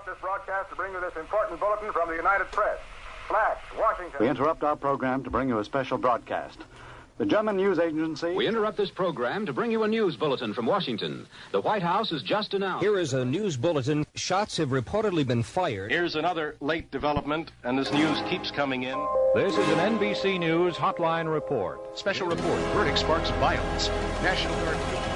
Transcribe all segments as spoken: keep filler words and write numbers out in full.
this broadcast to bring you this important bulletin from the United Press. Flash, Washington. We interrupt our program to bring you a special broadcast. The German news agency... We interrupt this program to bring you a news bulletin from Washington. The White House has just announced... Here is a news bulletin. Shots have reportedly been fired. Here's another late development, and this news keeps coming in. This is an N B C News Hotline Report. Special report. Verdict sparks violence. National Guard...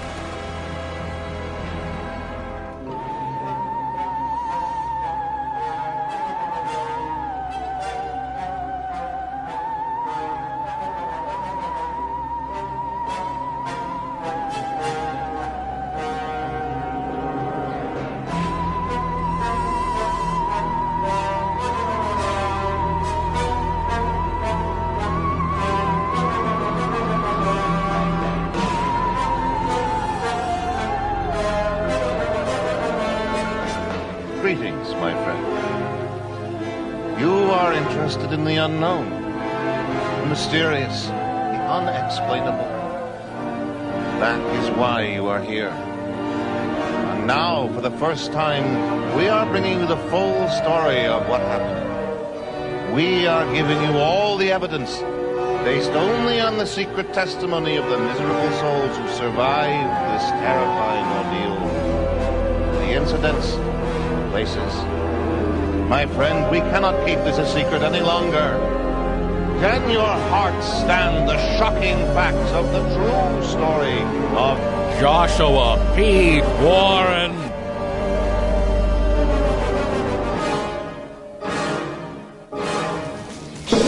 Greetings, my friend. You are interested in the unknown, the mysterious, the unexplainable. That is why you are here. And now, for the first time, we are bringing you the full story of what happened. We are giving you all the evidence, based only on the secret testimony of the miserable souls who survived this terrifying ordeal. The incidents, places. My friend, we cannot keep this a secret any longer. Can your heart stand the shocking facts of the true story of Joshua P. Warren? It's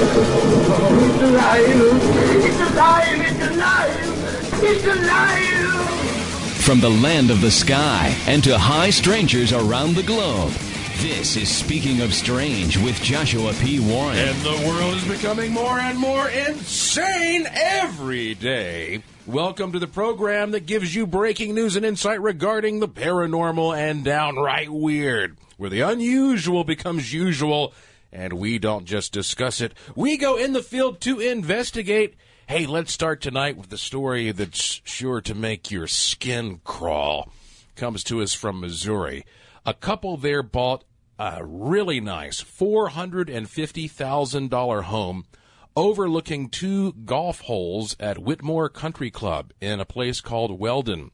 alive! It's alive! It's alive! It's alive! From the land of the sky and to high strangers around the globe, this is Speaking of Strange with Joshua P. Warren. And the world is becoming more and more insane every day. Welcome to the program that gives you breaking news and insight regarding the paranormal and downright weird, where the unusual becomes usual, and we don't just discuss it. We go in the field to investigate. Hey, let's start tonight with the story that's sure to make your skin crawl. Comes to us from Missouri. A couple there bought a really nice four hundred fifty thousand dollars home overlooking two golf holes at Whitmore Country Club in a place called Weldon.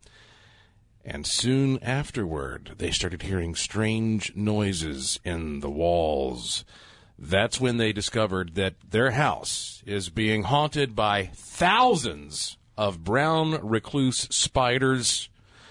And soon afterward, they started hearing strange noises in the walls. That's when they discovered that their house is being haunted by thousands of brown recluse spiders.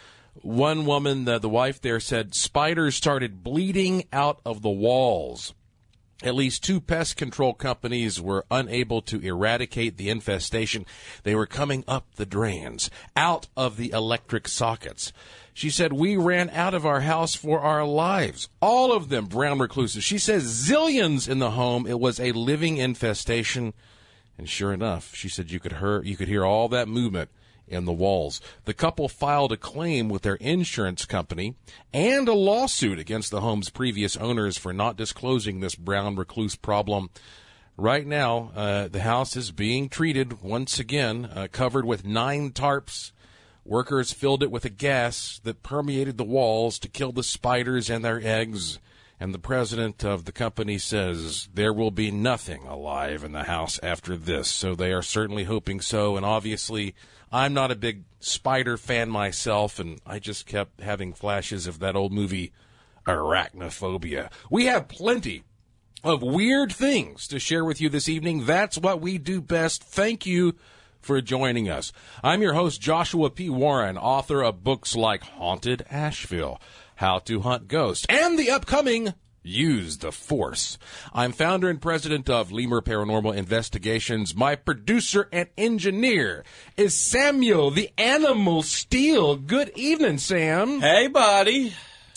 One woman, the, the wife there, said spiders started bleeding out of the walls. At least two pest control companies were unable to eradicate the infestation. They were coming up the drains, out of the electric sockets. She said, we ran out of our house for our lives. All of them brown recluses. She says zillions in the home. It was a living infestation. And sure enough, she said you could hear, you could hear all that movement in the walls. The couple filed a claim with their insurance company and a lawsuit against the home's previous owners for not disclosing this brown recluse problem. Right now, uh, the house is being treated once again, uh, covered with nine tarps. Workers filled it with a gas that permeated the walls to kill the spiders and their eggs. And the president of the company says there will be nothing alive in the house after this. So they are certainly hoping so. And obviously, I'm not a big spider fan myself, and I just kept having flashes of that old movie, Arachnophobia. We have plenty of weird things to share with you this evening. That's what we do best. Thank you for joining us. I'm your host, Joshua P. Warren, author of books like Haunted Asheville, How to Hunt Ghosts, and the upcoming Use the Force. I'm founder and president of Lemur Paranormal Investigations. My producer and engineer is Samuel the Animal Steele. Good evening, Sam. Hey, buddy.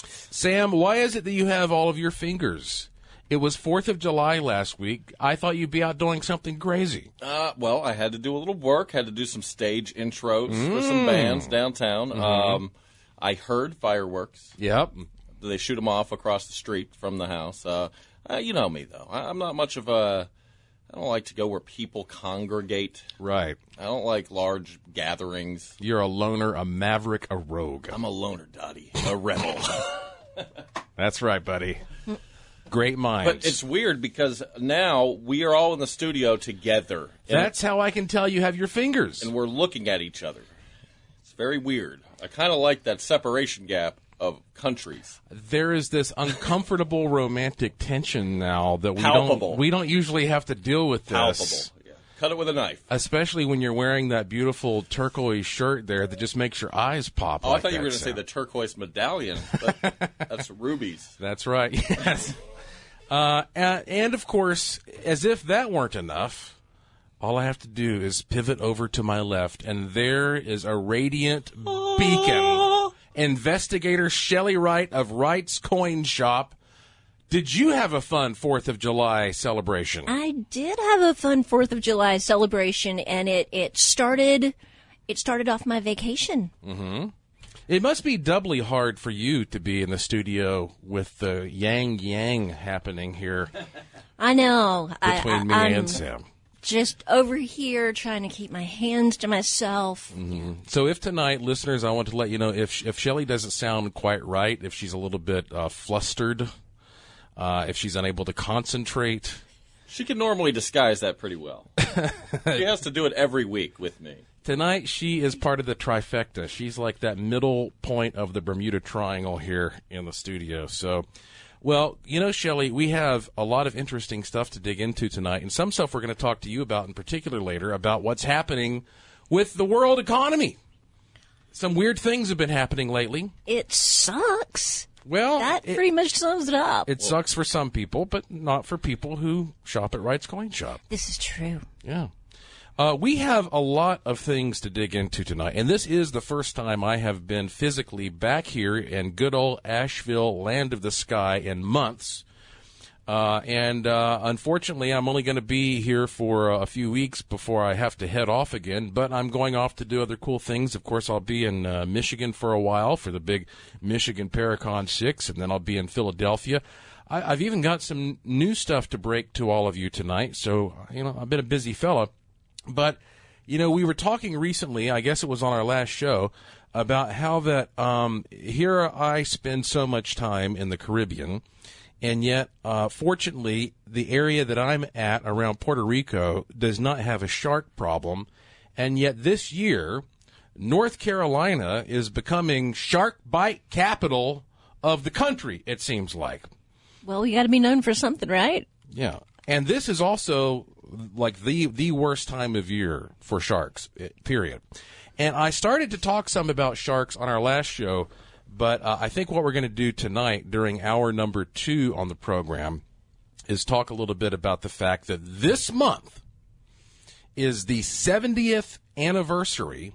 Sam, why is it that you have all of your fingers? It was fourth of July last week. I thought you'd be out doing something crazy. Uh, well, I had to do a little work, had to do some stage intros Mm. for some bands downtown. Mhm. Um, I heard fireworks. Yep. They shoot them off across the street from the house. Uh, uh, you know me, though. I, I'm not much of a... I don't like to go where people congregate. Right. I don't like large gatherings. You're a loner, a maverick, a rogue. I'm a loner, Dottie. A rebel. That's right, buddy. Great minds. But it's weird because now we are all in the studio together. That's how I can tell you have your fingers. And we're looking at each other. It's very weird. I kind of like that separation gap of countries. There is this uncomfortable romantic tension now that we Palpable. don't we don't usually have to deal with this. Palpable. Yeah. Cut it with a knife. Especially when you're wearing that beautiful turquoise shirt there that just makes your eyes pop. Oh, like I thought you were going to say the turquoise medallion. But that's rubies. That's right. Yes. Uh, and, and of course, as if that weren't enough, all I have to do is pivot over to my left, and there is a radiant beacon. Investigator Shelley Wright of Wright's Coin Shop. Did you have a fun fourth of July celebration? I did have a fun fourth of July celebration, and it, it started it started off my vacation. Mm-hmm. It must be doubly hard for you to be in the studio with the yang-yang happening here. I know. Between I, I, me I'm and Sam. Just over here trying to keep my hands to myself. Mm-hmm. So if tonight, listeners, I want to let you know, if if Shelley doesn't sound quite right, if she's a little bit uh, flustered, uh, if she's unable to concentrate. She can normally disguise that pretty well. She has to do it every week with me. Tonight, she is part of the trifecta. She's like that middle point of the Bermuda Triangle here in the studio. So, well, you know, Shelley, we have a lot of interesting stuff to dig into tonight, and some stuff we're going to talk to you about in particular later, about what's happening with the world economy. Some weird things have been happening lately. It sucks. Well, that it, pretty much sums it up. It sucks for some people, but not for people who shop at Wright's Coin Shop. This is true. Yeah. Uh, we have a lot of things to dig into tonight, and this is the first time I have been physically back here in good old Asheville, land of the sky, in months. Uh, and uh, unfortunately, I'm only going to be here for a few weeks before I have to head off again, but I'm going off to do other cool things. Of course, I'll be in uh, Michigan for a while for the big Michigan Paracon six, and then I'll be in Philadelphia. I, I've even got some new stuff to break to all of you tonight, so, you know, I've been a busy fella. But, you know, we were talking recently, I guess it was on our last show, about how that um, here I spend so much time in the Caribbean, and yet, uh, fortunately, the area that I'm at around Puerto Rico does not have a shark problem, and yet this year, North Carolina is becoming shark bite capital of the country, it seems like. Well, you got to be known for something, right? Yeah, and this is also like the the worst time of year for sharks, period. And I started to talk some about sharks on our last show, but uh, I think what we're going to do tonight during hour number two on the program is talk a little bit about the fact that this month is the seventieth anniversary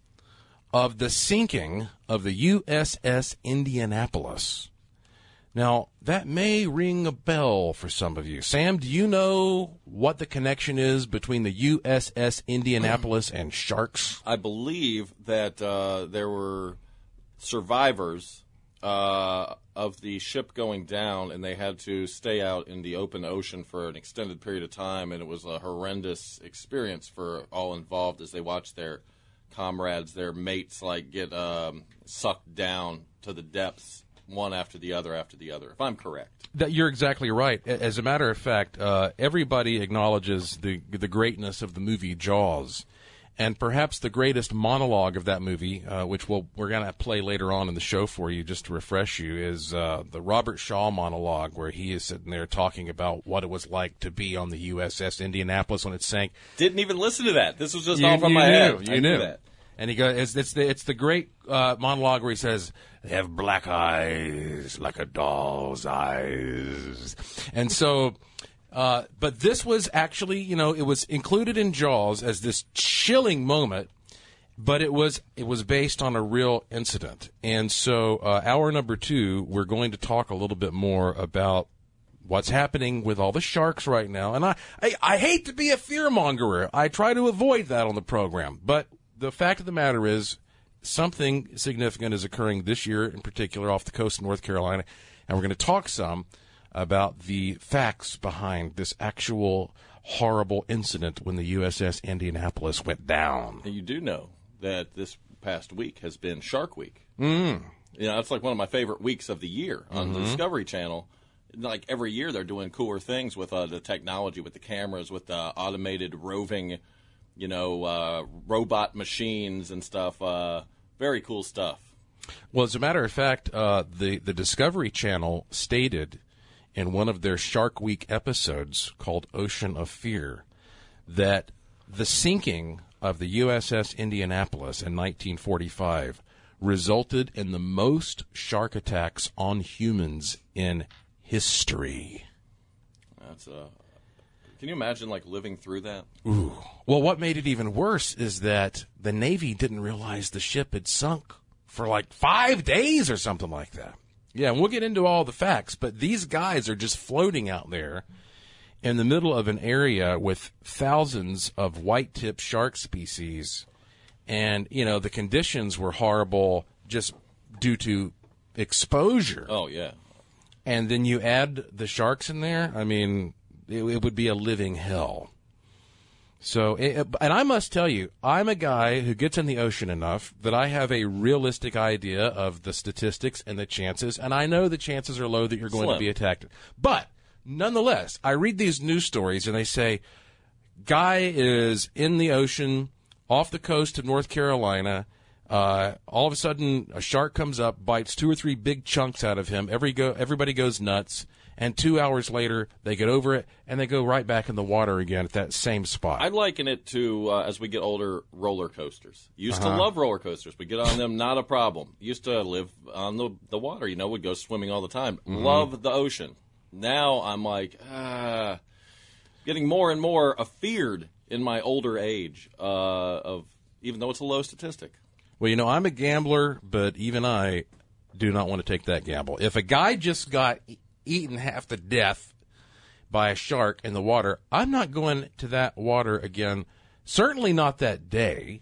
of the sinking of the U S S Indianapolis. Now, that may ring a bell for some of you. Sam, do you know what the connection is between the U S S Indianapolis and sharks? I believe that uh, there were survivors uh, of the ship going down, and they had to stay out in the open ocean for an extended period of time, and it was a horrendous experience for all involved as they watched their comrades, their mates, like get um, sucked down to the depths, one after the other after the other, if I'm correct. That, you're exactly right. As a matter of fact, uh, everybody acknowledges the the greatness of the movie Jaws, and perhaps the greatest monologue of that movie, uh, which we'll, we're going to play later on in the show for you just to refresh you, is uh, the Robert Shaw monologue, where he is sitting there talking about what it was like to be on the U S S Indianapolis when it sank. Didn't even listen to that. This was just you, off on you my knew, head. You I knew. knew that. And he goes, it's, it's the it's the great uh, monologue where he says, "They have black eyes like a doll's eyes," and so. Uh, but this was actually, you know, it was included in Jaws as this chilling moment, but it was it was based on a real incident. And so, uh, hour number two, we're going to talk a little bit more about what's happening with all the sharks right now. And I, I, I hate to be a fearmongerer. I try to avoid that on the program, but the fact of the matter is something significant is occurring this year in particular off the coast of North Carolina, and we're going to talk some about the facts behind this actual horrible incident when the U S S Indianapolis went down. And you do know that this past week has been Shark Week. Mm. You know, it's like one of my favorite weeks of the year on Mm-hmm. the Discovery Channel. Like every year, they're doing cooler things with uh, the technology, with the cameras, with the automated roving, you know, uh, robot machines and stuff. Uh, very cool stuff. Well, as a matter of fact, uh, the, the Discovery Channel stated in one of their Shark Week episodes called Ocean of Fear that the sinking of the U S S Indianapolis in nineteen forty-five resulted in the most shark attacks on humans in history. That's uh, can you imagine, like, living through that? Ooh. Well, what made it even worse is that the Navy didn't realize the ship had sunk for like five days or something like that. Yeah, and we'll get into all the facts, but these guys are just floating out there in the middle of an area with thousands of white-tip shark species, and, you know, the conditions were horrible just due to exposure. Oh, yeah. And then you add the sharks in there, I mean, it, it would be a living hell. So, it, and I must tell you, I'm a guy who gets in the ocean enough that I have a realistic idea of the statistics and the chances, and I know the chances are low that you're going Slim. to be attacked. But, nonetheless, I read these news stories, and they say, guy is in the ocean off the coast of North Carolina. Uh, all of a sudden, a shark comes up, bites two or three big chunks out of him. Every go, everybody goes nuts. And two hours later, they get over it, and they go right back in the water again at that same spot. I liken it to, uh, as we get older, roller coasters. Used Uh-huh. to love roller coasters. We get on them, not a problem. Used to live on the, the water, you know, would go swimming all the time. Mm-hmm. Love the ocean. Now I'm like, ah, getting more and more afeared in my older age, uh, of even though it's a low statistic. Well, you know, I'm a gambler, but even I do not want to take that gamble. If a guy just got e- eaten half to death by a shark in the water, I'm not going to that water again, certainly not that day.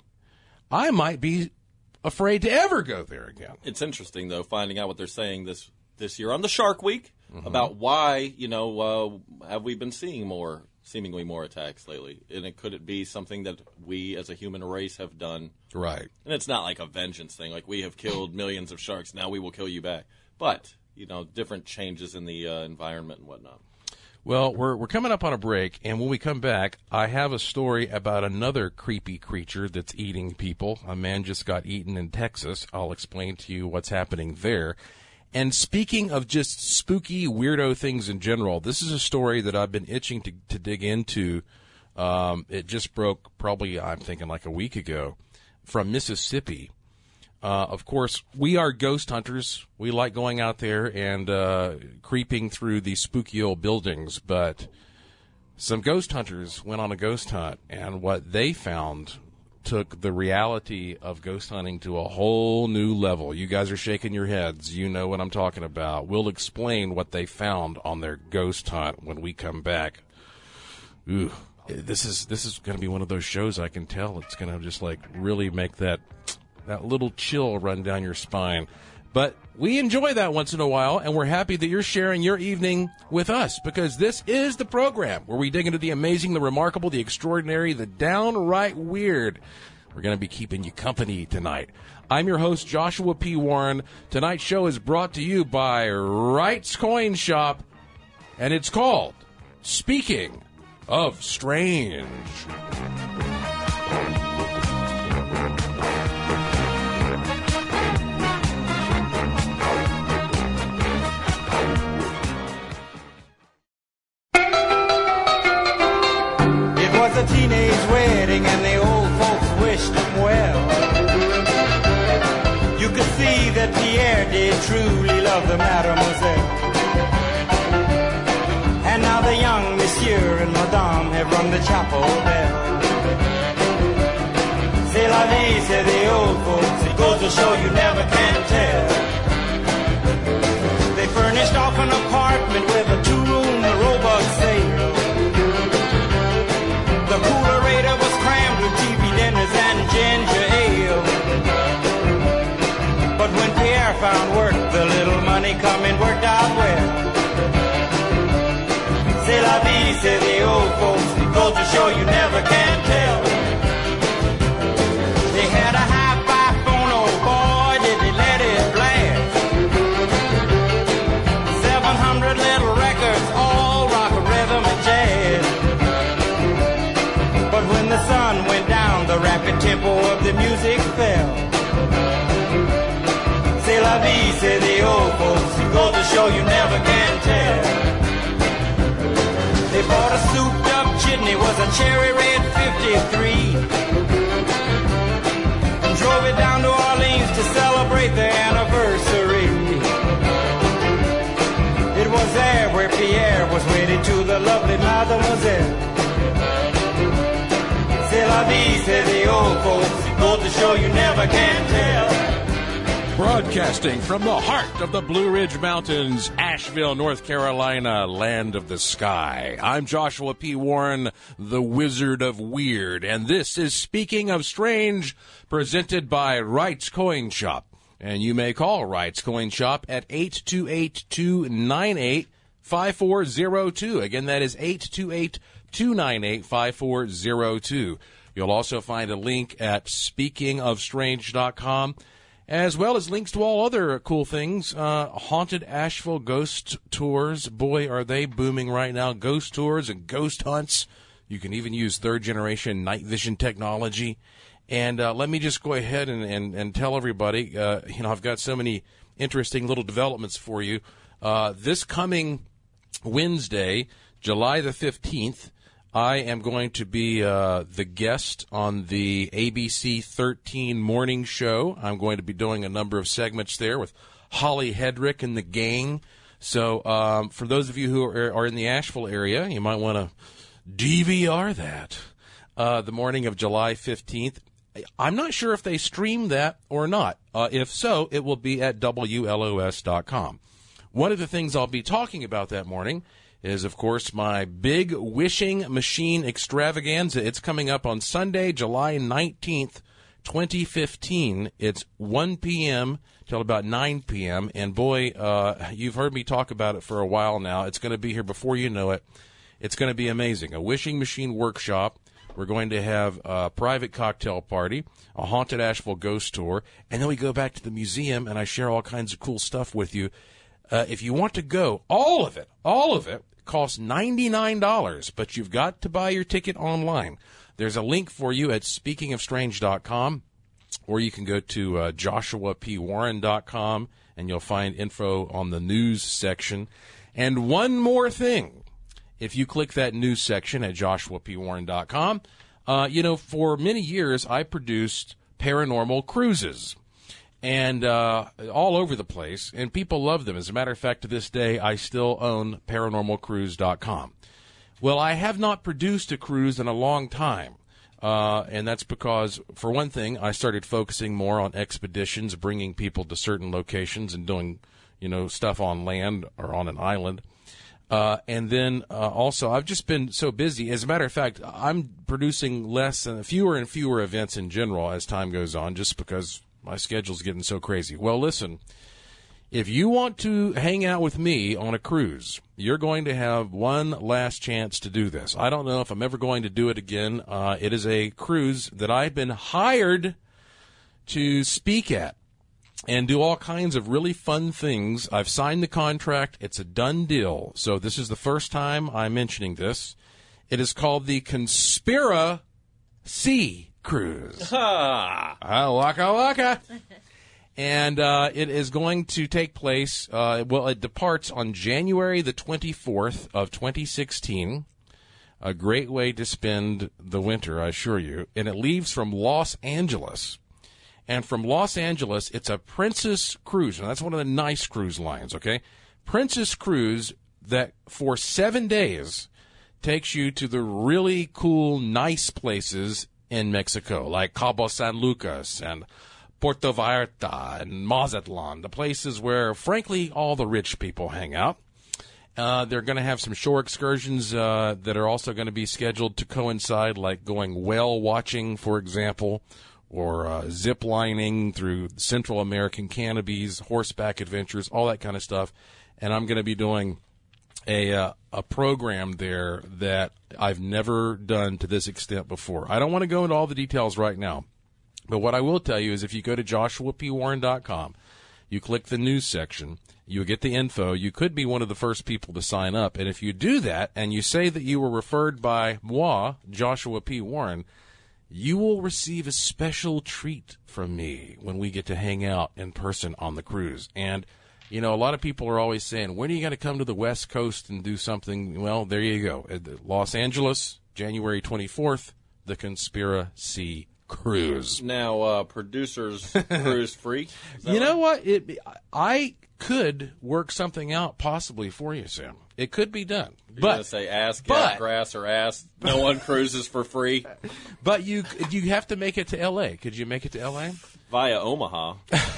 I might be afraid to ever go there again. It's interesting, though, finding out what they're saying this, this year on the Shark Week Mm-hmm. about why, you know, uh, have we been seeing more, seemingly more attacks lately? And it, could it be something that we as a human race have done? Right. And it's not like a vengeance thing, like we have killed millions of sharks, now we will kill you back. But, you know, different changes in the uh, environment and whatnot. Well, we're we're coming up on a break, and when we come back, I have a story about another creepy creature that's eating people. A man just got eaten in Texas. I'll explain to you what's happening there. And speaking of just spooky, weirdo things in general, this is a story that I've been itching to, to dig into. Um, it just broke probably, I'm thinking, like a week ago from Mississippi. Uh, of course, we are ghost hunters. We like going out there and uh, creeping through these spooky old buildings, but some ghost hunters went on a ghost hunt, and what they found took the reality of ghost hunting to a whole new level. You guys are shaking your heads. You know what I'm talking about. We'll explain what they found on their ghost hunt when we come back. Ooh, this is this is going to be one of those shows, I can tell. It's going to just like really make that that little chill run down your spine. But we enjoy that once in a while, and we're happy that you're sharing your evening with us, because this is the program where we dig into the amazing, the remarkable, the extraordinary, the downright weird. We're going to be keeping you company tonight. I'm your host, Joshua P. Warren. Tonight's show is brought to you by Wright's Coin Shop, and it's called Speaking of Strange. A teenage wedding and the old folks wished him well. You could see that Pierre did truly love the mademoiselle. And now the young monsieur and madame have rung the chapel bell. C'est la vie, say the old folks, it goes to show you never can tell. They furnished off an apartment with a two-room robot sale. The coolerator was crammed with T V dinners and ginger ale. But when Pierre found work, the little money coming worked out well. C'est la vie, say the old folks, it goes to show you never can tell. They had a hi-fi phone, oh boy, did they let it blast. stick fell. C'est la vie, say the old folks. It goes to show you never can tell. They bought a souped up chitney, was a cherry red fifty-three. And drove it down to Orleans to celebrate their anniversary. It was there where Pierre was wedded to the lovely Mademoiselle. C'est la vie, say the old folks. It goes to show you never can tell. Broadcasting from the heart of the Blue Ridge Mountains, Asheville, North Carolina, land of the sky. I'm Joshua P. Warren, the Wizard of Weird, and this is Speaking of Strange, presented by Wright's Coin Shop. And you may call Wright's Coin Shop at eight two eight, two nine eight, five four zero two. Again, that is eight two eight, two nine eight, five four zero two. You'll also find a link at speaking of strange dot com. As well as links to all other cool things. Uh, Haunted Asheville Ghost Tours. Boy, are they booming right now. Ghost tours and ghost hunts. You can even use third-generation night vision technology. And uh, let me just go ahead and, and, and tell everybody, uh, you know, I've got so many interesting little developments for you. Uh, this coming Wednesday, July the fifteenth, I am going to be uh, the guest on the A B C thirteen morning show. I'm going to be doing a number of segments there with Holly Hedrick and the gang. So um, for those of you who are, are in the Asheville area, you might want to D V R that uh, the morning of July fifteenth. I'm not sure if they stream that or not. Uh, if so, it will be at W L O S dot com. One of the things I'll be talking about that morning is, of course, my big wishing machine extravaganza. It's coming up on Sunday, July nineteenth, twenty fifteen. It's one p.m. till about nine p.m. And, boy, uh, you've heard me talk about it for a while now. It's going to be here before you know it. It's going to be amazing. A wishing machine workshop. We're going to have a private cocktail party, a Haunted Asheville ghost tour, and then we go back to the museum, and I share all kinds of cool stuff with you. Uh, if you want to go, all of it, all of it, costs ninety-nine dollars, but you've got to buy your ticket online. There's a link for you at speaking of strange dot com, or you can go to uh, joshua p warren dot com, and you'll find info on the news section. And one more thing, if you click that news section at joshua p warren dot com, uh, you know, for many years I produced paranormal cruises. And uh, all over the place, and people love them. As a matter of fact, to this day, I still own paranormal cruise dot com. Well, I have not produced a cruise in a long time, uh, and that's because, for one thing, I started focusing more on expeditions, bringing people to certain locations and doing, you know, stuff on land or on an island. Uh, and then uh, also, I've just been so busy. As a matter of fact, I'm producing less and fewer and fewer events in general as time goes on, just because my schedule's getting so crazy. Well, listen, if you want to hang out with me on a cruise, you're going to have one last chance to do this. I don't know if I'm ever going to do it again. Uh, it is a cruise that I've been hired to speak at and do all kinds of really fun things. I've signed the contract. It's a done deal. So this is the first time I'm mentioning this. It is called the Conspira Sea Cruise. Ah, waka waka. And uh, it is going to take place, uh, well, it departs on January the twenty-fourth of twenty sixteen. A great way to spend the winter, I assure you. And it leaves from Los Angeles. And from Los Angeles, it's a Princess Cruise. And that's one of the nice cruise lines, okay? Princess Cruise that for seven days takes you to the really cool, nice places in Mexico, like Cabo San Lucas and Puerto Vallarta and Mazatlan, the places where, frankly, all the rich people hang out. Uh, they're going to have some shore excursions uh, that are also going to be scheduled to coincide, like going whale watching, for example, or uh, zip lining through Central American canopies, horseback adventures, all that kind of stuff. And I'm going to be doing a uh, a program there that I've never done to this extent before. I don't want to go into all the details right now, but what I will tell you is if you go to joshua p warren dot com, you click the news section, you get the info, you could be one of the first people to sign up. And if you do that and you say that you were referred by moi, Joshua P. Warren, you will receive a special treat from me when we get to hang out in person on the cruise. And, you know, a lot of people are always saying, when are you going to come to the West Coast and do something? Well, there you go. Los Angeles, January twenty-fourth, the Conspiracy Cruise. Now, uh, producers cruise free? You right? know what? It, I could work something out possibly for you, Sam. It could be done. You're but going to say ass, but, cat, grass, or ass. No one cruises for free. But you you have to make it to L A. Could you make it to L A? Via Omaha.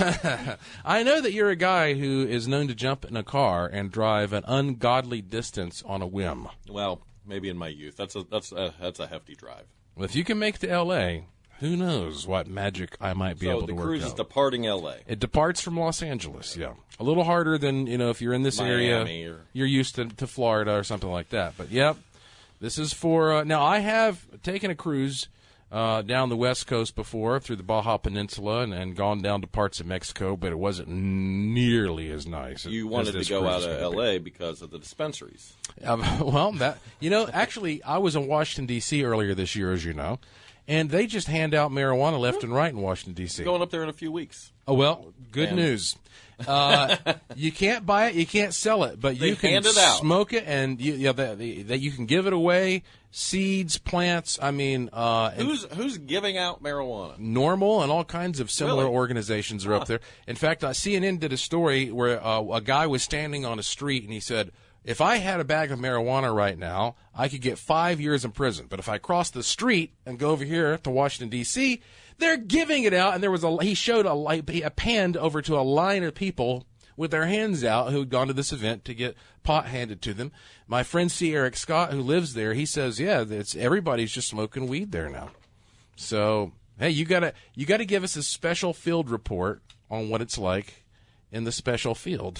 I know that you're a guy who is known to jump in a car and drive an ungodly distance on a whim. Well, maybe in my youth. That's a that's a, that's a hefty drive. Well, if you can make it to L A, who knows what magic I might be so able to the work cruise out. is departing L A. It departs from Los Angeles, yeah. A little harder than, you know, if you're in this Miami area, or... you're used to, to Florida or something like that. But, yep, this is for, uh, now I have taken a cruise uh, down the West Coast before through the Baja Peninsula and, and gone down to parts of Mexico, but it wasn't nearly as nice. You as wanted this to go cruise out is of gonna L A be. because of the dispensaries. Um, well, that, you know, actually, I was in Washington, D C earlier this year, as you know. And they just hand out marijuana left and right in Washington, D C Going up there in a few weeks. Oh, well, good And- news. Uh, you can't buy it, you can't sell it, but They you can hand it out. smoke it, and you, yeah, that that you can give it away. Seeds, plants. I mean, uh, and Who's who's giving out marijuana? Normal and all kinds of similar Really? organizations are Huh. up there. In fact, uh, C N N did a story where uh, a guy was standing on a street and he said, if I had a bag of marijuana right now, I could get five years in prison. But if I cross the street and go over here to Washington, D C, they're giving it out. And there was a, he showed a, light- a panned over to a line of people with their hands out who had gone to this event to get pot handed to them. My friend C. Eric Scott, who lives there, he says, yeah, it's everybody's just smoking weed there now. So, hey, you gotta you gotta give us a special field report on what it's like in the special field.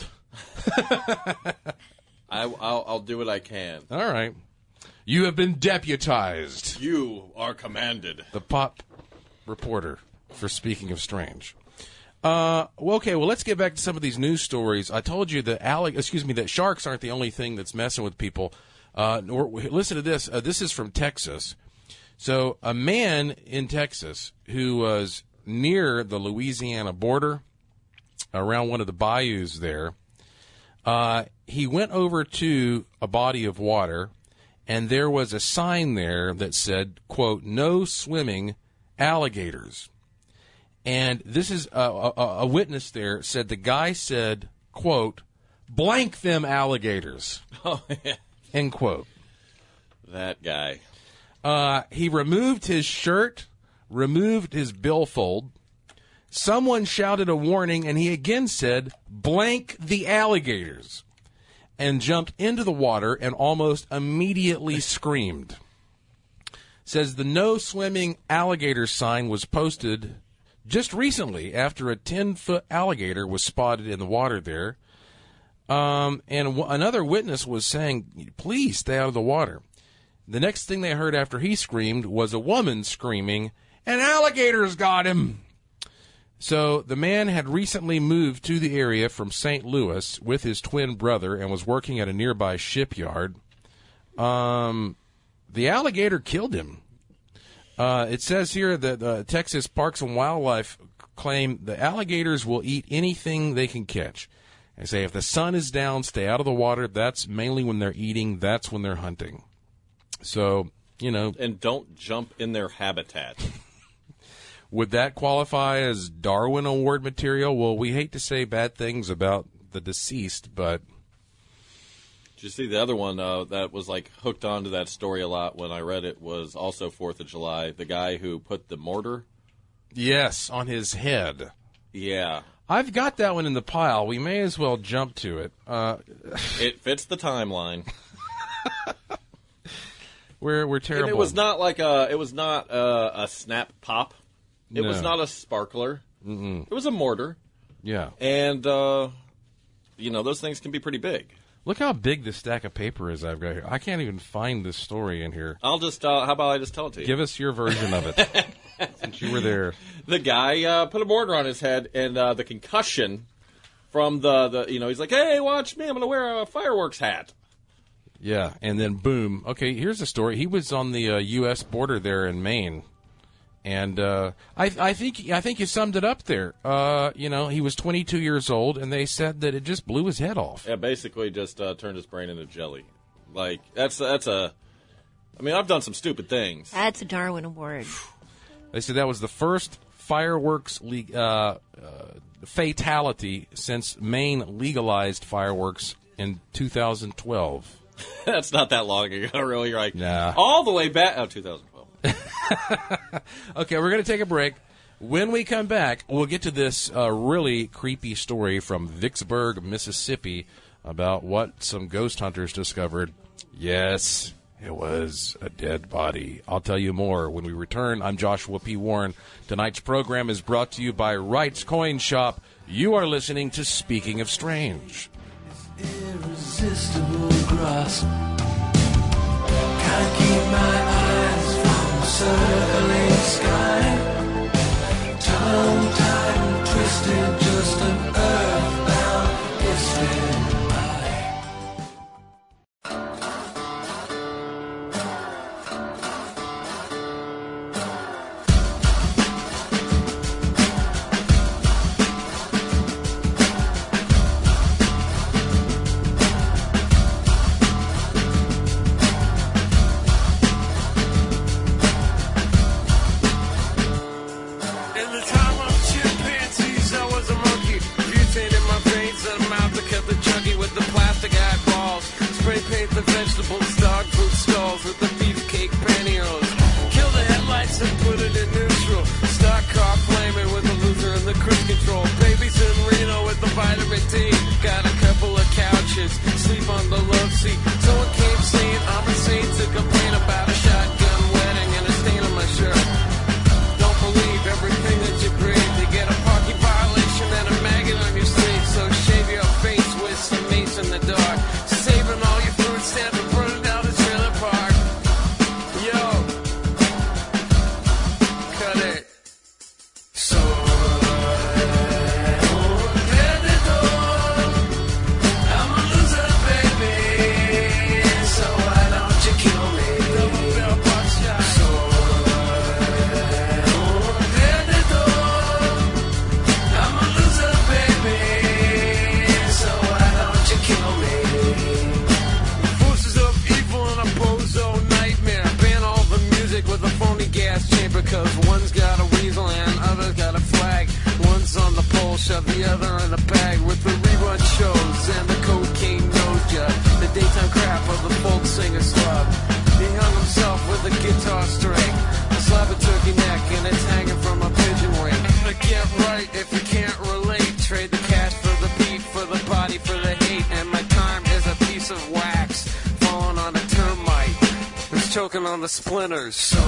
I, I'll, I'll do what I can. All right. You have been deputized. You are commanded. The pop reporter for Speaking of Strange. Uh, well, okay, well, let's get back to some of these news stories. I told you that allig- excuse me, that sharks aren't the only thing that's messing with people. Uh, nor- listen to this. Uh, this is from Texas. So a man in Texas who was near the Louisiana border, around one of the bayous there, uh, he went over to a body of water, and there was a sign there that said, quote, no swimming alligators. And this is a, a, a witness there said the guy said, quote, blank them alligators. Oh, yeah. End quote. That guy. Uh, he removed his shirt, removed his billfold. Someone shouted a warning, and he again said, blank the alligators, and jumped into the water and almost immediately screamed. Says the no swimming alligator sign was posted just recently after a ten-foot alligator was spotted in the water there. Um, and w- another witness was saying, please stay out of the water. The next thing they heard after he screamed was a woman screaming, an alligator's got him. So the man had recently moved to the area from Saint Louis with his twin brother and was working at a nearby shipyard. Um, the alligator killed him. Uh, it says here that uh, Texas Parks and Wildlife claim the alligators will eat anything they can catch. They say if the sun is down, stay out of the water. That's mainly when they're eating. That's when they're hunting. So, you know. And don't jump in their habitat. Would that qualify as Darwin Award material? Well, we hate to say bad things about the deceased, but... Did you see the other one uh, that was like hooked onto that story a lot when I read it was also fourth of July, the guy who put the mortar? Yes, on his head. Yeah. I've got that one in the pile. We may as well jump to it. Uh, it fits the timeline. we're we're terrible. And it was not like a it was not a, a snap pop. It No. was not a sparkler. Mm-mm. It was a mortar. Yeah. And uh, you know, those things can be pretty big. Look how big this stack of paper is I've got here. I can't even find this story in here. I'll just uh, how about I just tell it to you? Give us your version of it. Since you were there. The guy uh, put a mortar on his head, and uh, the concussion from the, the, you know, he's like, hey, watch me, I'm going to wear a fireworks hat. Yeah, and then boom. Okay, here's the story. He was on the uh, U S border there in Maine, And uh, I, I think I think you summed it up there. Uh, you know, he was twenty-two years old, and they said that it just blew his head off. Yeah, basically just uh, turned his brain into jelly. Like that's that's a. I mean, I've done some stupid things. That's a Darwin Award. They said that was the first fireworks le- uh, uh, fatality since Maine legalized fireworks in two thousand twelve. That's not that long ago, really. You're like, nah. all the way back. Oh, two thousand twelve. Okay, we're going to take a break. When we come back, we'll get to this uh, really creepy story from Vicksburg, Mississippi, about what some ghost hunters discovered. Yes, it was a dead body. I'll tell you more when we return. I'm Joshua P. Warren. Tonight's program is brought to you by Wright's Coin Shop. You are listening to Speaking of Strange. Irresistible grasp. Can't keep my eyes from the circling sky. Tongue-tied and twisted, just an earthbound history. On the splinters. So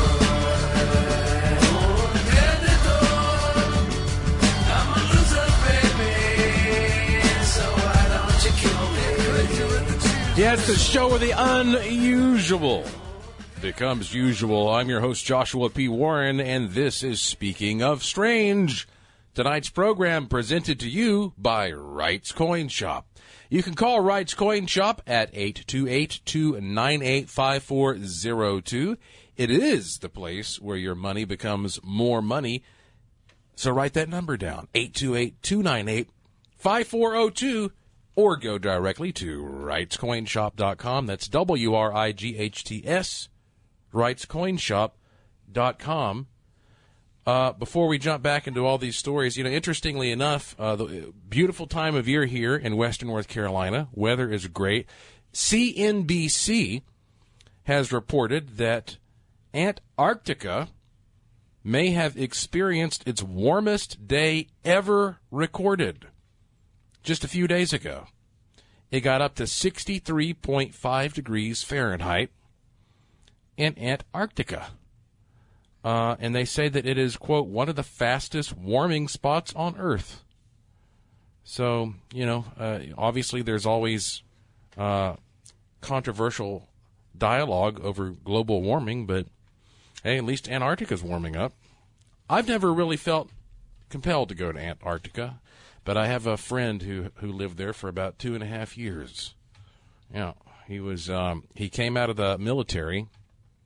Yes, the show of the unusual becomes usual. I'm your host, Joshua P. Warren, and this is Speaking of Strange. Tonight's program presented to you by Wright's Coin Shop. You can call Wright's Coin Shop at eight two eight, two nine eight, five four zero two. It is the place where your money becomes more money. So write that number down, eight two eight, two nine eight, five four zero two, or go directly to Wrights Coin Shop dot com. That's W R I G H T S, Wrights Coin Shop dot com. Uh, before we jump back into all these stories, you know, interestingly enough, uh, the beautiful time of year here in western North Carolina. Weather is great. C N B C has reported that Antarctica may have experienced its warmest day ever recorded just a few days ago. It got up to sixty-three point five degrees Fahrenheit in Antarctica. Uh, and they say that it is, quote, one of the fastest warming spots on Earth. So, you know, uh, obviously there's always uh, controversial dialogue over global warming, but, hey, at least Antarctica's warming up. I've never really felt compelled to go to Antarctica, but I have a friend who, who lived there for about two and a half years. Yeah, he was um, he came out of the military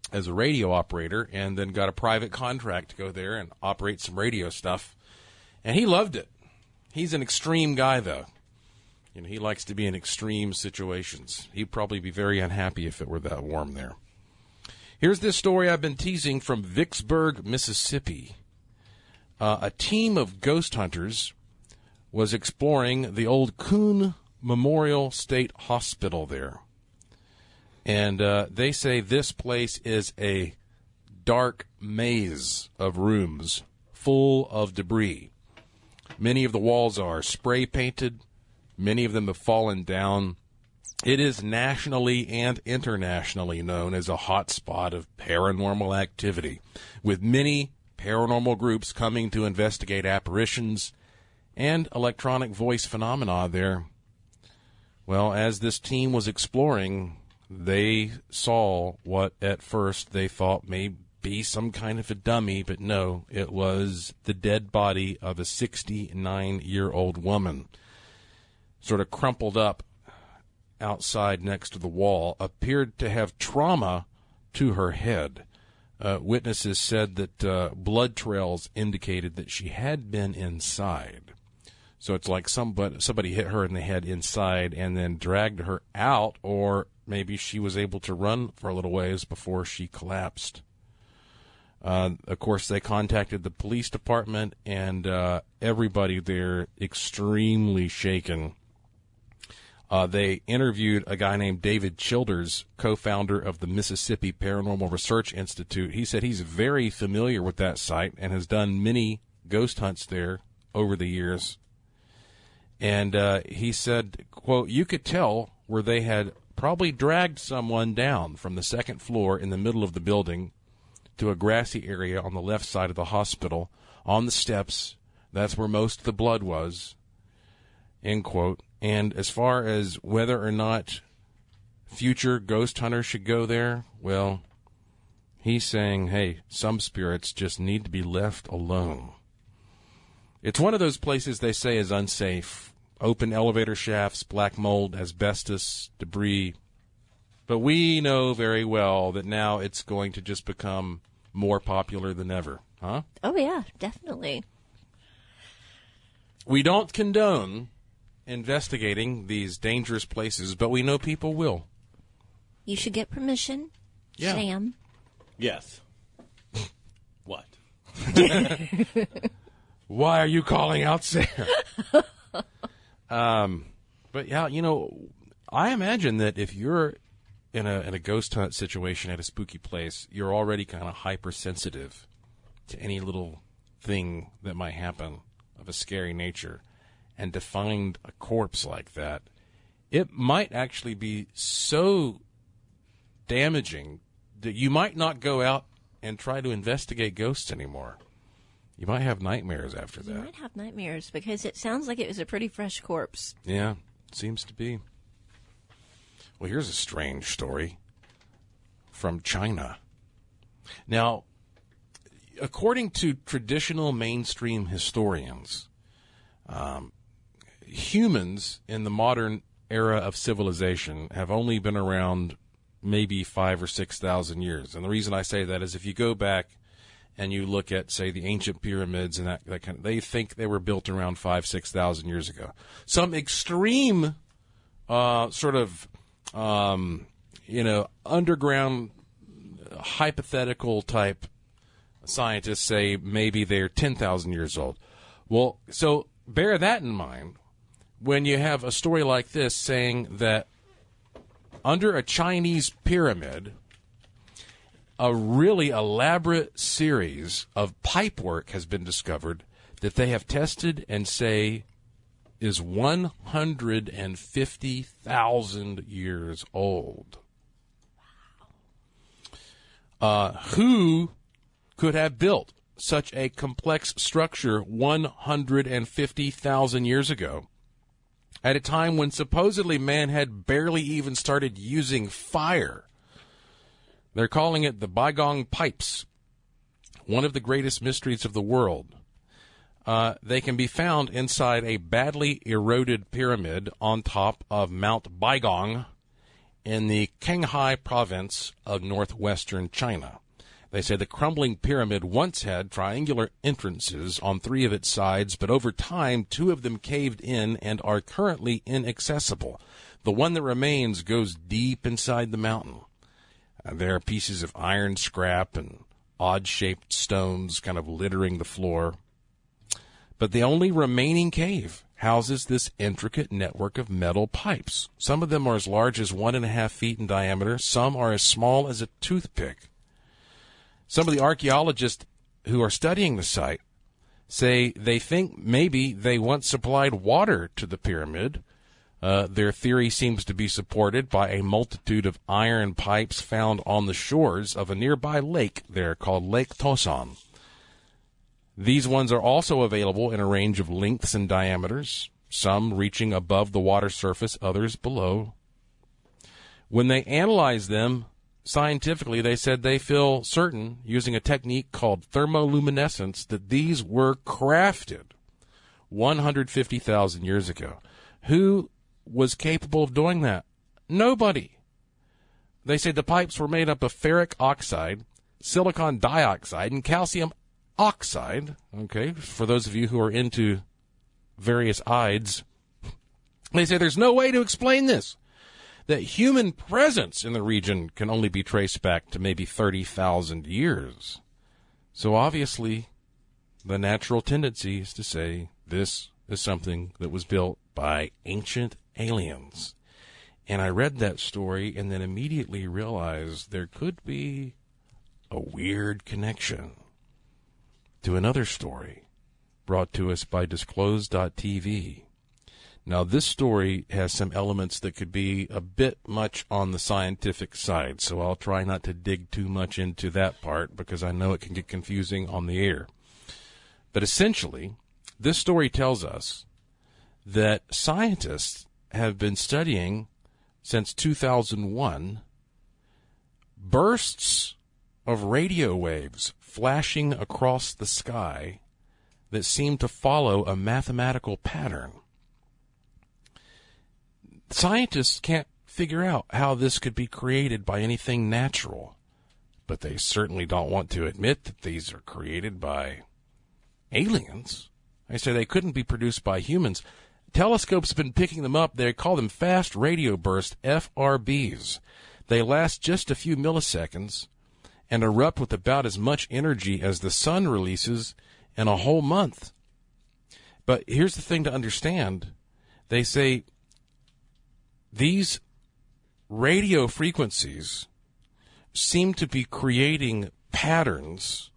as a radio operator, and then got a private contract to go there and operate some radio stuff. And he loved it. He's an extreme guy, though. You know, he likes to be in extreme situations. He'd probably be very unhappy if it were that warm there. Here's this story I've been teasing from Vicksburg, Mississippi. Uh, a team of ghost hunters was exploring the old Coon Memorial State Hospital there. And uh, they say this place is a dark maze of rooms full of debris. Many of the walls are spray painted. Many of them have fallen down. It is nationally and internationally known as a hotspot of paranormal activity, with many paranormal groups coming to investigate apparitions and electronic voice phenomena there. Well, as this team was exploring, they saw what at first they thought may be some kind of a dummy, but no, it was the dead body of a sixty-nine-year-old woman, sort of crumpled up outside next to the wall, appeared to have trauma to her head. Uh, witnesses said that uh, blood trails indicated that she had been inside. So it's like somebody, somebody hit her in the head inside and then dragged her out, or maybe she was able to run for a little ways before she collapsed. Uh, of course, they contacted the police department, and uh, everybody there extremely shaken. Uh, they interviewed a guy named David Childers, co-founder of the Mississippi Paranormal Research Institute. He said he's very familiar with that site and has done many ghost hunts there over the years. And uh, he said, quote, you could tell where they had probably dragged someone down from the second floor in the middle of the building to a grassy area on the left side of the hospital. On the steps, that's where most of the blood was, end quote. And as far as whether or not future ghost hunters should go there, well, he's saying, hey, some spirits just need to be left alone. It's one of those places they say is unsafe. Open elevator shafts, black mold, asbestos, debris. But we know very well that now it's going to just become more popular than ever, huh? Oh, yeah, definitely. We don't condone investigating these dangerous places, but we know people will. You should get permission, yeah. Sam. Yes. What? Why are you calling out Sam? um, but yeah, you know, I imagine that if you're in a in a ghost hunt situation at a spooky place, you're already kind of hypersensitive to any little thing that might happen of a scary nature. And to find a corpse like that, it might actually be so damaging that you might not go out and try to investigate ghosts anymore. You might have nightmares after that. You might have nightmares because it sounds like it was a pretty fresh corpse. Yeah, seems to be. Well, here's a strange story from China. Now, according to traditional mainstream historians, um, humans in the modern era of civilization have only been around maybe five or six thousand years. And the reason I say that is if you go back and you look at, say, the ancient pyramids and that, that kind of, they think they were built around five, six thousand years ago. Some extreme uh, sort of, um, you know, underground hypothetical type scientists say maybe they're ten thousand years old. Well, so bear that in mind when you have a story like this saying that under a Chinese pyramid, a really elaborate series of pipework has been discovered that they have tested and say is one hundred fifty thousand years old. Uh, who could have built such a complex structure one hundred fifty thousand years ago, at a time when supposedly man had barely even started using fire? They're calling it the Baigong Pipes, one of the greatest mysteries of the world. Uh, they can be found inside a badly eroded pyramid on top of Mount Baigong in the Qinghai province of northwestern China. They say the crumbling pyramid once had triangular entrances on three of its sides, but over time, two of them caved in and are currently inaccessible. The one that remains goes deep inside the mountain. Uh, there are pieces of iron scrap and odd-shaped stones kind of littering the floor. But the only remaining cave houses this intricate network of metal pipes. Some of them are as large as one and a half feet in diameter. Some are as small as a toothpick. Some of the archaeologists who are studying the site say they think maybe they once supplied water to the pyramid. Uh, their theory seems to be supported by a multitude of iron pipes found on the shores of a nearby lake there called Lake Tosan. These ones are also available in a range of lengths and diameters, some reaching above the water surface, others below. When they analyze them scientifically, they said they feel certain, using a technique called thermoluminescence, that these were crafted one hundred fifty thousand years ago. Who was capable of doing that? Nobody. They say the pipes were made up of ferric oxide, silicon dioxide, and calcium oxide. Okay, for those of you who are into various ides, they say there's no way to explain this. That human presence in the region can only be traced back to maybe thirty thousand years. So obviously, the natural tendency is to say this is something that was built by ancient aliens. And I read that story and then immediately realized there could be a weird connection to another story brought to us by Disclose dot T V. Now, this story has some elements that could be a bit much on the scientific side, so I'll try not to dig too much into that part because I know it can get confusing on the air. But essentially, this story tells us that scientists have been studying since two thousand one bursts of radio waves flashing across the sky that seem to follow a mathematical pattern. Scientists can't figure out how this could be created by anything natural, but they certainly don't want to admit that these are created by aliens. I say they couldn't be produced by humans. Telescopes have been picking them up. They call them fast radio burst, F R Bs. They last just a few milliseconds and erupt with about as much energy as the sun releases in a whole month. But here's the thing to understand. They say these radio frequencies seem to be creating patterns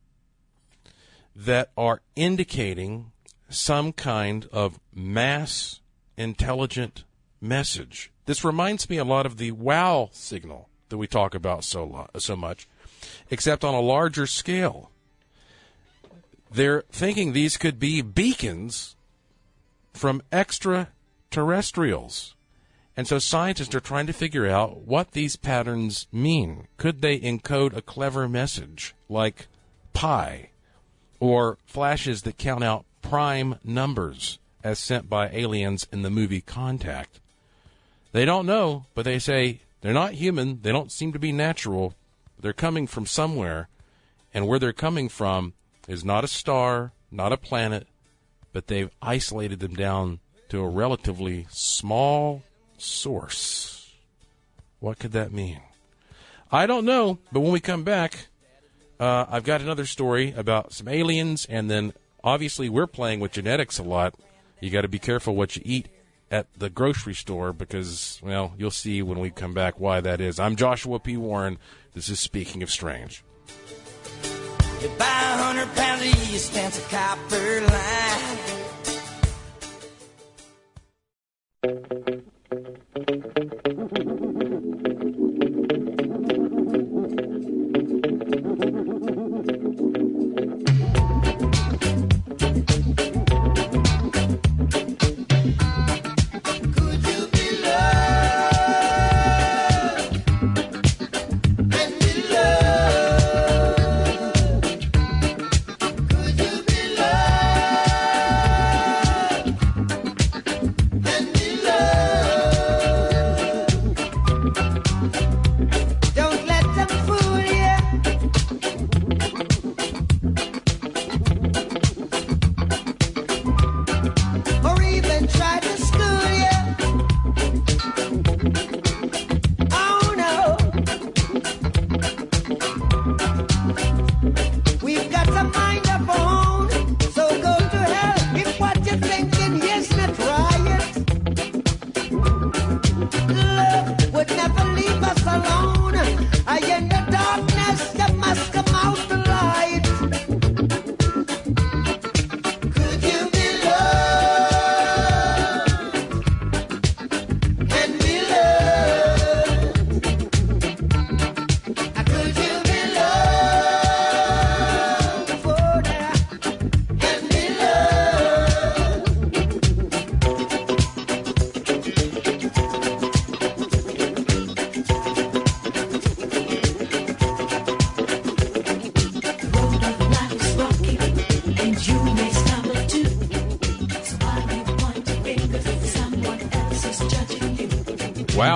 that are indicating some kind of mass intelligent message. This reminds me a lot of the WOW signal that we talk about so lo- so much, except on a larger scale. They're thinking these could be beacons from extraterrestrials. And so scientists are trying to figure out what these patterns mean. Could they encode a clever message like pi, or flashes that count out prime numbers as sent by aliens in the movie Contact? They don't know, but they say they're not human. They don't seem to be natural. They're coming from somewhere, and where they're coming from is not a star, not a planet, but they've isolated them down to a relatively small source. What could that mean? I don't know, but when we come back, uh, I've got another story about some aliens, and then obviously we're playing with genetics a lot. You got to be careful what you eat at the grocery store because, well, you'll see when we come back why that is. I'm Joshua P. Warren. This is Speaking of Strange. You buy a hundred pounds of yeast, dance a copper line. Love.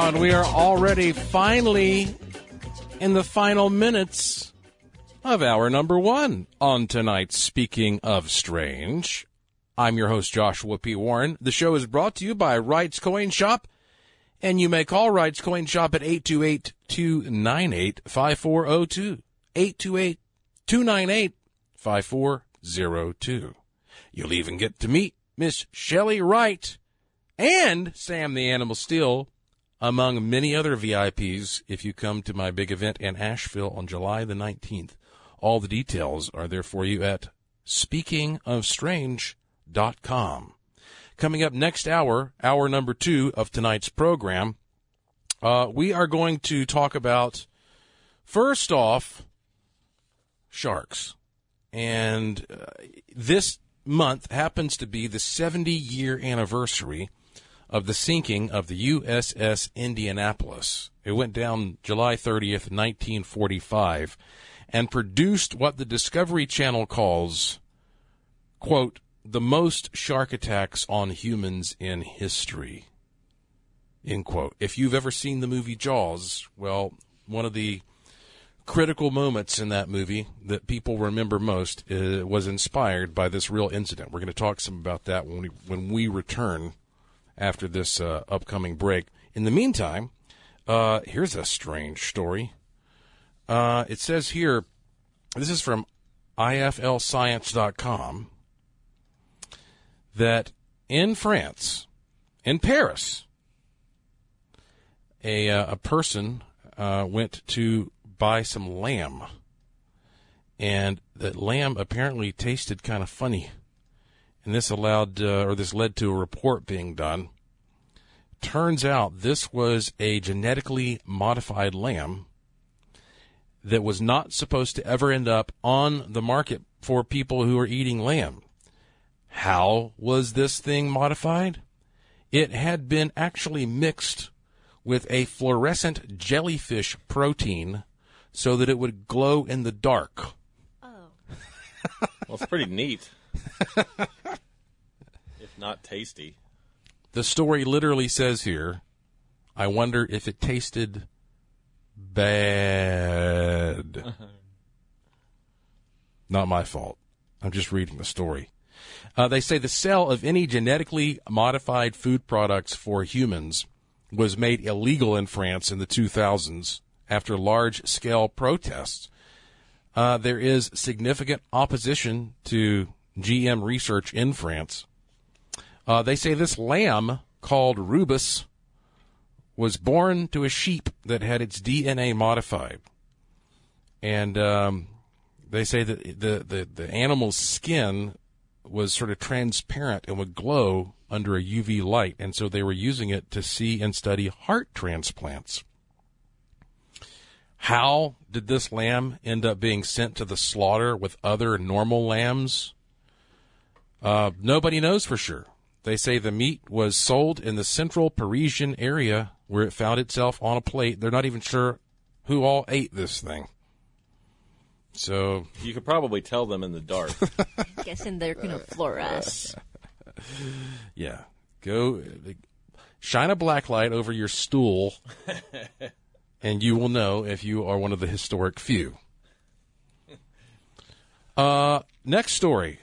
now, and we are already finally in the final minutes of hour number one on tonight's Speaking of Strange. I'm your host, Joshua P. Warren. The show is brought to you by Wright's Coin Shop, and you may call Wright's Coin Shop at eight two eight, two nine eight, five four zero two, eight two eight, two nine eight, five four zero two. You'll even get to meet Miss Shelley Wright and Sam the Animal Steel, among many other V I Ps, if you come to my big event in Asheville on July the nineteenth. All the details are there for you at speaking of strange dot com. Coming up next hour, hour number two of tonight's program, uh, we are going to talk about, first off, sharks. And uh, this month happens to be the seventy-year anniversary of the sinking of the U S S Indianapolis. It went down July thirtieth, nineteen forty-five, and produced what the Discovery Channel calls, quote, the most shark attacks on humans in history, end quote. If you've ever seen the movie Jaws, well, one of the critical moments in that movie that people remember most uh, was inspired by this real incident. We're going to talk some about that when we, when we return after this uh, upcoming break. In the meantime, uh, here's a strange story. Uh, it says here, this is from I F L science dot com, that in France, in Paris, a, uh, a person uh, went to buy some lamb, and the lamb apparently tasted kind of funny, and this allowed uh, or this led to a report being done. Turns out this was a genetically modified lamb that was not supposed to ever end up on the market for people who are eating lamb. How was this thing modified? It had been actually mixed with a fluorescent jellyfish protein so that it would glow in the dark. Oh. Well, it's pretty neat. If not tasty. The story literally says here, I wonder if it tasted bad. Not my fault. I'm just reading the story. Uh, they say the sale of any genetically modified food products for humans was made illegal in France in the two thousands after large-scale protests. Uh, there is significant opposition to G M research in France. Uh, they say this lamb, called Rubus, was born to a sheep that had its D N A modified. And um, they say that the, the, the animal's skin was sort of transparent and would glow under a U V light, and so they were using it to see and study heart transplants. How did this lamb end up being sent to the slaughter with other normal lambs? Uh, nobody knows for sure. They say the meat was sold in the central Parisian area where it found itself on a plate. They're not even sure who all ate this thing. So you could probably tell them in the dark. I'm guessing they're going to fluoresce. Yeah. Go shine a black light over your stool, and you will know if you are one of the historic few. Uh, next story.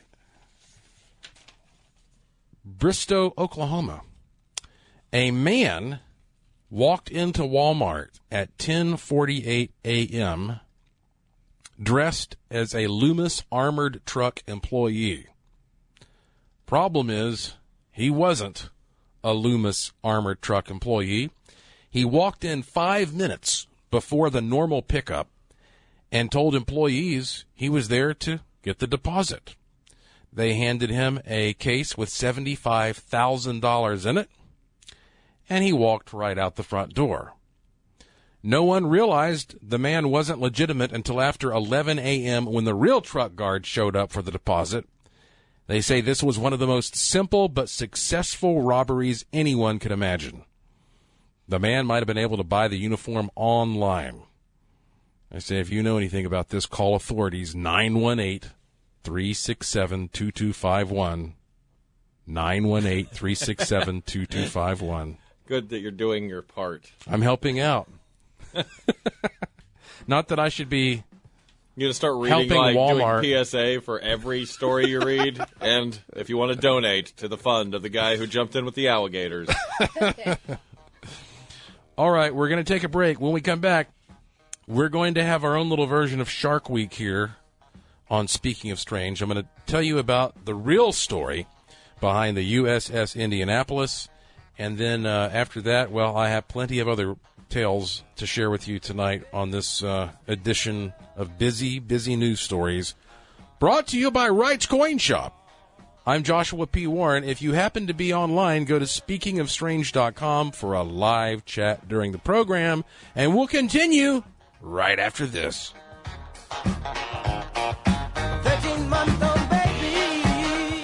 Bristow, Oklahoma. A man walked into Walmart at ten forty-eight a.m. dressed as a Loomis armored truck employee. Problem is, he wasn't a Loomis armored truck employee. He walked in five minutes before the normal pickup and told employees he was there to get the deposit. They handed him a case with seventy-five thousand dollars in it, and he walked right out the front door. No one realized the man wasn't legitimate until after eleven a.m. when the real truck guard showed up for the deposit. They say this was one of the most simple but successful robberies anyone could imagine. The man might have been able to buy the uniform online. I say if you know anything about this, call authorities, nine one eight, three six seven, two two five one, nine one eight, three six seven, two two five one. Good that you're doing your part. I'm helping out. Not that I should be. You're going to start reading, helping like, Walmart. doing P S A for every story you read, and if you want to donate to the fund of the guy who jumped in with the alligators. All right, we're going to take a break. When we come back, we're going to have our own little version of Shark Week here on Speaking of Strange. I'm going to tell you about the real story behind the U S S Indianapolis, and then uh, after that, well, I have plenty of other tales to share with you tonight on this uh, edition of Busy, Busy News Stories, brought to you by Wright's Coin Shop. I'm Joshua P. Warren. If you happen to be online, go to speaking of strange dot com for a live chat during the program, and we'll continue right after this. thirteen-month-old baby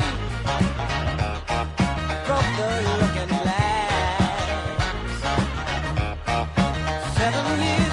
broke the looking glass. Seven years